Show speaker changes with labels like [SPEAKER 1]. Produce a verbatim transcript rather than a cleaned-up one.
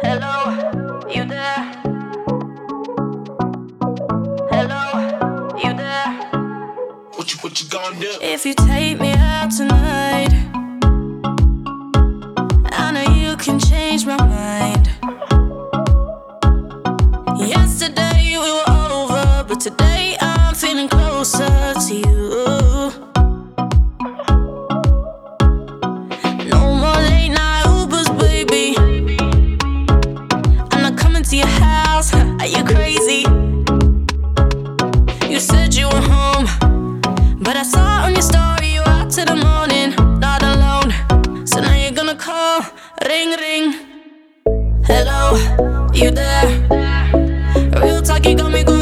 [SPEAKER 1] Hello, you there? Hello, you there?
[SPEAKER 2] What you, what you gonna do?
[SPEAKER 1] If you take me out tonight, I know you can change my mind. Yesterday we were over, but today I'm feeling closer to you. No more late night Ubers, baby. I'm not coming to your house. Are you crazy? You said you were home, but I saw on your story you out till the morning, not alone. So now you're gonna call, ring ring. Hello, you there? Real talk, you got me going.